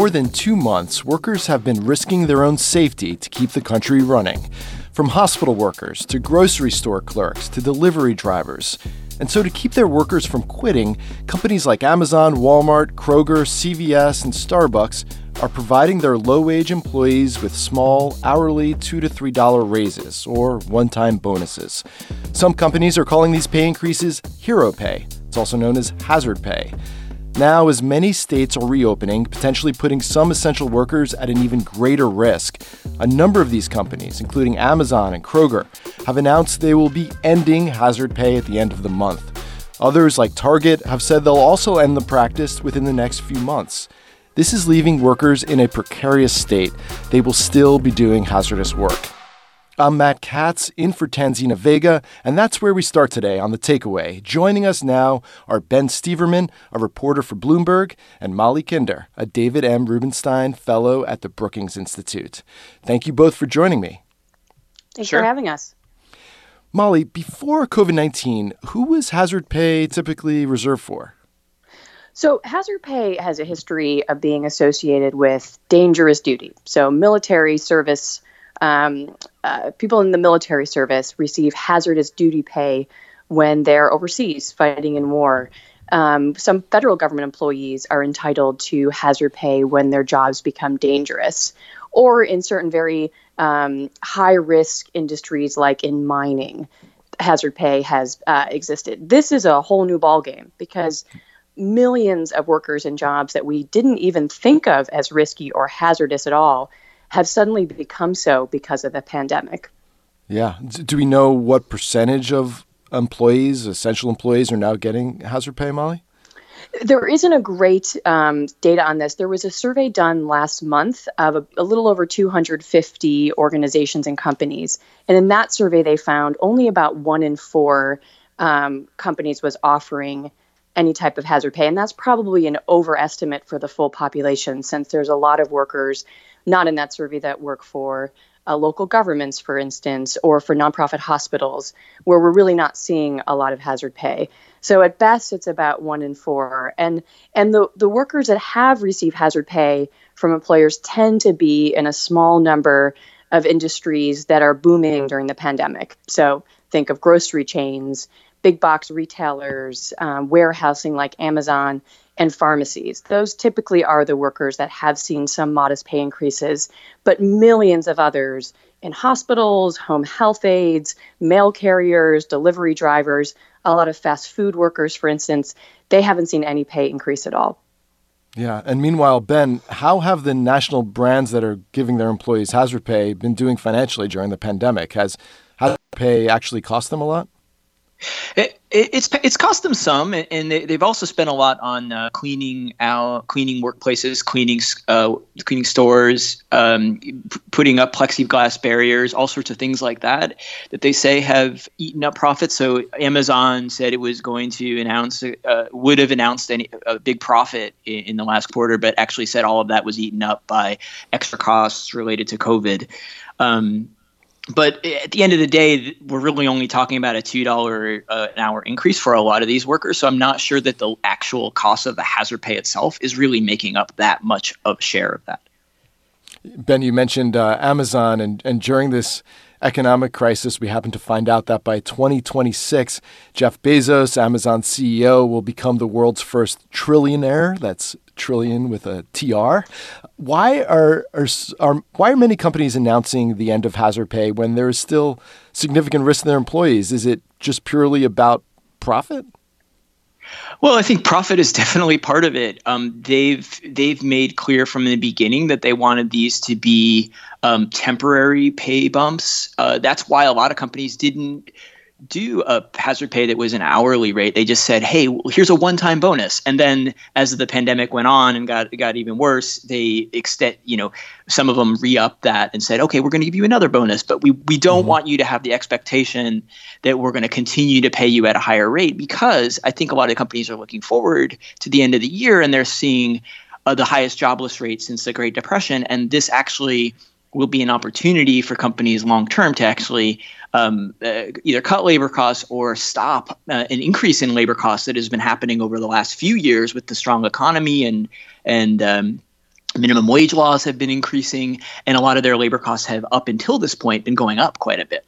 more than 2 months, workers have been risking their own safety to keep the country running. From hospital workers to grocery store clerks to delivery drivers. And so to keep their workers from quitting, companies like Amazon, Walmart, Kroger, CVS, and Starbucks are providing their low-wage employees with small, hourly $2 to $3 raises or one-time bonuses. Some companies are calling these pay increases hero pay. It's also known as hazard pay. Now, as many states are reopening, potentially putting some essential workers at an even greater risk, a number of these companies, including Amazon and Kroger, have announced they will be ending hazard pay at the end of the month. Others, like Target, have said they'll also end the practice within the next few months. This is leaving workers in a precarious state. They will still be doing hazardous work. I'm Matt Katz, in for Tanzina Vega, and that's where we start today on The Takeaway. Joining us now are Ben Steverman, a reporter for Bloomberg, and Molly Kinder, a David M. Rubenstein Fellow at the Brookings Institute. Thank you both for joining me. Thanks for having us. Molly, before COVID-19, who was hazard pay typically reserved for? So hazard pay has a history of being associated with dangerous duty. So military service people in the military service receive hazardous duty pay when they're overseas fighting in war. Some federal government employees are entitled to hazard pay when their jobs become dangerous, or in certain very high-risk industries like in mining, hazard pay has existed. This is a whole new ballgame because millions of workers in jobs that we didn't even think of as risky or hazardous at all have suddenly become so because of the pandemic. Yeah. Do we know what percentage of employees, essential employees, are now getting hazard pay, Molly? There isn't a great data on this. There was a survey done last month of a little over 250 organizations and companies. And in that survey, they found only about 1 in 4 companies was offering any type of hazard pay. And that's probably an overestimate for the full population, since there's a lot of workers not in that survey that work for local governments, for instance, or for nonprofit hospitals, where we're really not seeing a lot of hazard pay. So at best, it's about 1 in 4. And the workers that have received hazard pay from employers tend to be in a small number of industries that are booming during the pandemic. So think of grocery chains, big box retailers, warehousing like Amazon, and pharmacies. Those typically are the workers that have seen some modest pay increases, but millions of others in hospitals, home health aides, mail carriers, delivery drivers, a lot of fast food workers, for instance, they haven't seen any pay increase at all. Yeah. And meanwhile, Ben, how have the national brands that are giving their employees hazard pay been doing financially during the pandemic? Has hazard pay actually cost them a lot? It's cost them some, and they've also spent a lot on cleaning workplaces, cleaning stores, putting up plexiglass barriers, all sorts of things like that they say have eaten up profits. So Amazon said it was going to would have announced a big profit in the last quarter, but actually said all of that was eaten up by extra costs related to COVID. But at the end of the day, we're really only talking about a $2 an hour increase for a lot of these workers. So I'm not sure that the actual cost of the hazard pay itself is really making up that much of a share of that. Ben, you mentioned Amazon, and during this economic crisis, we happen to find out that by 2026, Jeff Bezos, Amazon's CEO, will become the world's first trillionaire. That's trillion with a TR. Why are many companies announcing the end of hazard pay when there is still significant risk to their employees? Is it just purely about profit? Well, I think profit is definitely part of it. They've made clear from the beginning that they wanted these to be temporary pay bumps. That's why a lot of companies didn't do a hazard pay that was an hourly rate. They just said, hey, here's a one-time bonus. And then as the pandemic went on and got even worse, they some of them re-upped that and said, okay, we're going to give you another bonus, but we don't want you to have the expectation that we're going to continue to pay you at a higher rate, because I think a lot of companies are looking forward to the end of the year and they're seeing the highest jobless rate since the Great Depression. And this actually will be an opportunity for companies long term to actually either cut labor costs or stop an increase in labor costs that has been happening over the last few years with the strong economy and Minimum wage laws have been increasing, and a lot of their labor costs have, up until this point, been going up quite a bit.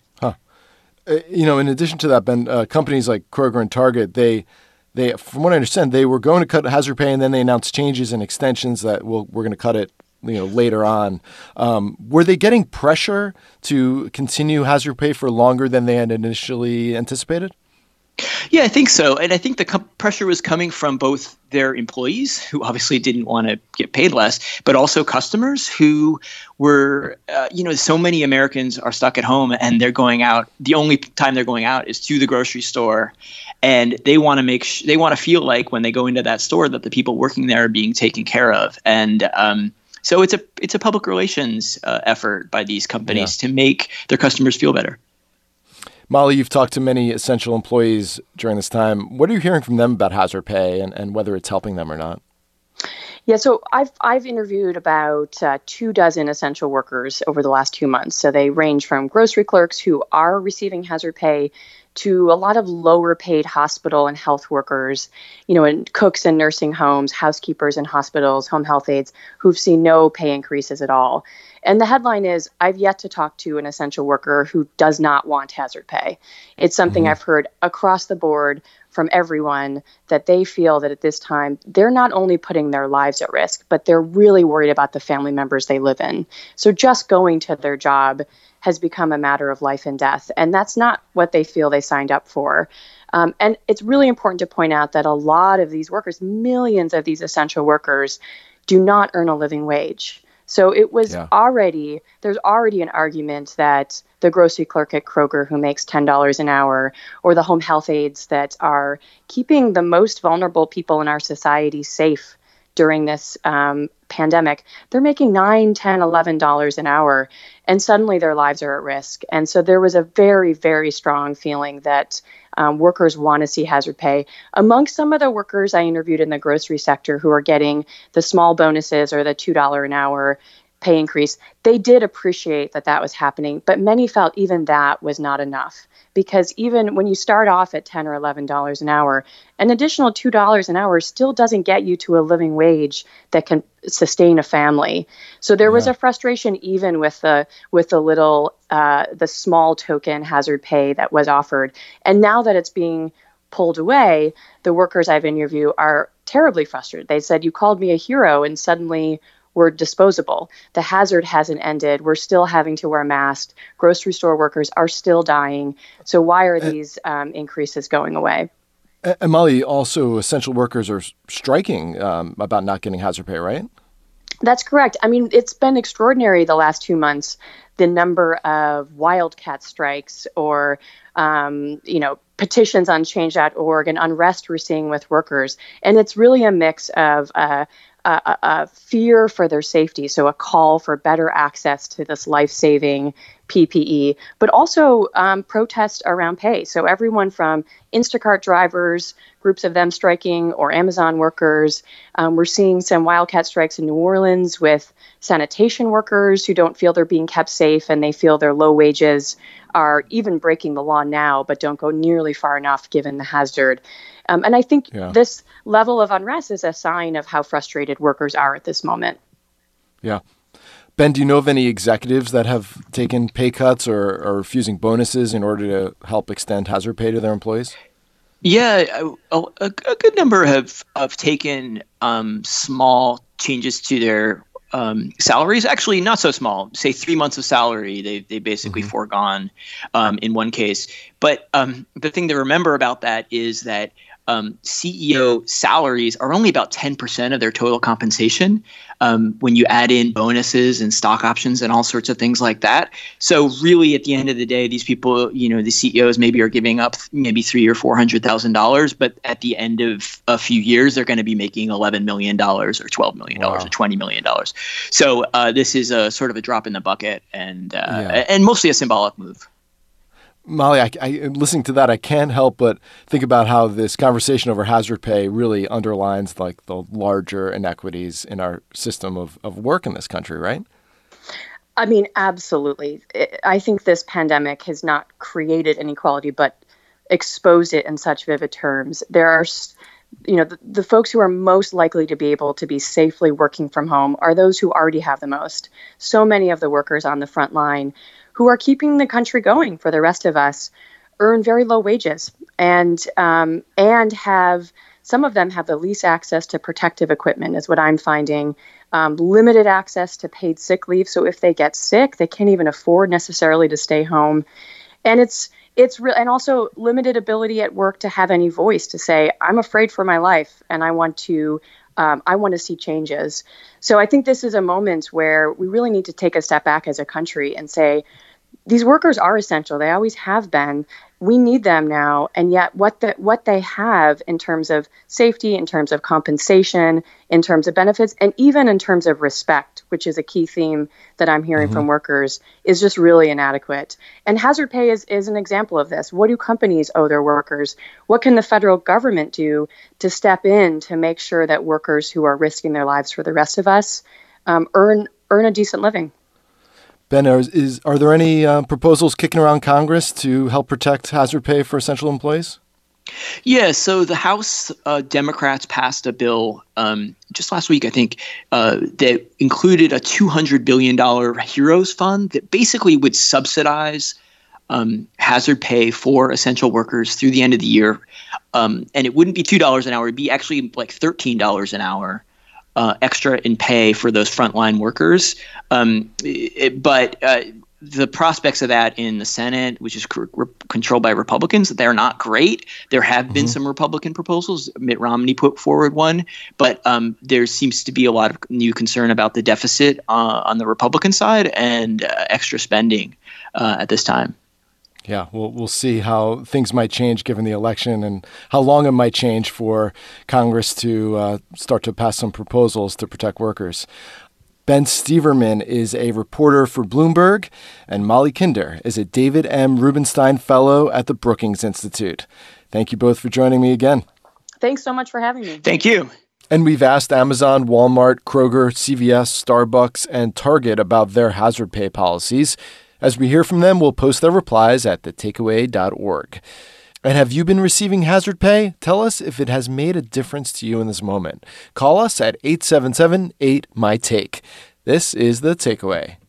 In addition to that, Ben, companies like Kroger and Target, they, from what I understand, they were going to cut hazard pay, and then they announced changes and extensions that we're going to cut it, later on. Were they getting pressure to continue hazard pay for longer than they had initially anticipated? Yeah, I think so. And I think the pressure was coming from both their employees, who obviously didn't want to get paid less, but also customers who were, so many Americans are stuck at home and they're going out. The only time they're going out is to the grocery store. And they want to they want to feel like when they go into that store that the people working there are being taken care of. And so it's a public relations effort by these companies to make their customers feel better. Molly, you've talked to many essential employees during this time. What are you hearing from them about hazard pay and whether it's helping them or not? Yeah, so I've interviewed about 24 essential workers over the last 2 months. So they range from grocery clerks who are receiving hazard pay to a lot of lower paid hospital and health workers, and cooks in nursing homes, housekeepers in hospitals, home health aides who've seen no pay increases at all. And the headline is, I've yet to talk to an essential worker who does not want hazard pay. It's something I've heard across the board from everyone, that they feel that at this time, they're not only putting their lives at risk, but they're really worried about the family members they live in. So just going to their job has become a matter of life and death. And that's not what they feel they signed up for. And it's really important to point out that a lot of these workers, millions of these essential workers, do not earn a living wage. So it was there's already an argument that the grocery clerk at Kroger who makes $10 an hour, or the home health aides that are keeping the most vulnerable people in our society safe during this pandemic, they're making $9, $10, $11 an hour, and suddenly their lives are at risk. And so there was a very, very strong feeling that workers want to see hazard pay. Amongst some of the workers I interviewed in the grocery sector who are getting the small bonuses or the $2 an hour pay increase, they did appreciate that was happening, but many felt even that was not enough. Because even when you start off at $10 or $11 an hour, an additional $2 an hour still doesn't get you to a living wage that can sustain a family. So there was a frustration even with the small token hazard pay that was offered. And now that it's being pulled away, the workers I've interviewed are terribly frustrated. They said, "You called me a hero, and suddenly we're disposable. The hazard hasn't ended. We're still having to wear masks. Grocery store workers are still dying. So why are these increases going away?" And Molly, also essential workers are striking about not getting hazard pay, right? That's correct. I mean, it's been extraordinary the last 2 months, the number of wildcat strikes or, petitions on change.org and unrest we're seeing with workers. And it's really a mix of a fear for their safety, so a call for better access to this life-saving PPE, but also protests around pay. So everyone from Instacart drivers, groups of them striking, or Amazon workers. We're seeing some wildcat strikes in New Orleans with sanitation workers who don't feel they're being kept safe, and they feel their low wages are even breaking the law now, but don't go nearly far enough given the hazard. And I think this level of unrest is a sign of how frustrated workers are at this moment. Yeah. Ben, do you know of any executives that have taken pay cuts or are refusing bonuses in order to help extend hazard pay to their employees? Yeah, a good number have taken small changes to their salaries. Actually, not so small. Say 3 months of salary, they basically foregone in one case. But the thing to remember about that is that CEO salaries are only about 10% of their total compensation when you add in bonuses and stock options and all sorts of things like that. So really, at the end of the day, these people, the CEOs maybe are giving up maybe $300,000 or $400,000, but at the end of a few years, they're going to be making $11 million or $12 million or $20 million. So this is a sort of a drop in the bucket and mostly a symbolic move. Molly, I listening to that, I can't help but think about how this conversation over hazard pay really underlines the larger inequities in our system of work in this country, right? I mean, absolutely. I think this pandemic has not created inequality, but exposed it in such vivid terms. There are the folks who are most likely to be able to be safely working from home are those who already have the most. So many of the workers on the front line who are keeping the country going for the rest of us earn very low wages and have, some of them have the least access to protective equipment, is what I'm finding. Limited access to paid sick leave. So if they get sick, they can't even afford necessarily to stay home. And it's real, and also limited ability at work to have any voice to say, I'm afraid for my life and I want to see changes. So I think this is a moment where we really need to take a step back as a country and say, these workers are essential. They always have been. We need them now. And yet what they have in terms of safety, in terms of compensation, in terms of benefits, and even in terms of respect, which is a key theme that I'm hearing from workers, is just really inadequate. And hazard pay is an example of this. What do companies owe their workers? What can the federal government do to step in to make sure that workers who are risking their lives for the rest of us earn a decent living? Ben, are there any proposals kicking around Congress to help protect hazard pay for essential employees? Yeah, so the House Democrats passed a bill just last week, I think, that included a $200 billion HEROES fund that basically would subsidize hazard pay for essential workers through the end of the year. And it wouldn't be $2 an hour. It'd be actually like $13 an hour. Extra in pay for those frontline workers. But the prospects of that in the Senate, which is controlled by Republicans, they're not great. There have been some Republican proposals. Mitt Romney put forward one, but there seems to be a lot of new concern about the deficit on the Republican side and extra spending at this time. Yeah, we'll see how things might change given the election and how long it might change for Congress to start to pass some proposals to protect workers. Ben Steverman is a reporter for Bloomberg, and Molly Kinder is a David M. Rubenstein Fellow at the Brookings Institute. Thank you both for joining me again. Thanks so much for having me. Thank you. And we've asked Amazon, Walmart, Kroger, CVS, Starbucks, and Target about their hazard pay policies. As we hear from them, we'll post their replies at thetakeaway.org. And have you been receiving hazard pay? Tell us if it has made a difference to you in this moment. Call us at 877-8-MY-TAKE. This is The Takeaway.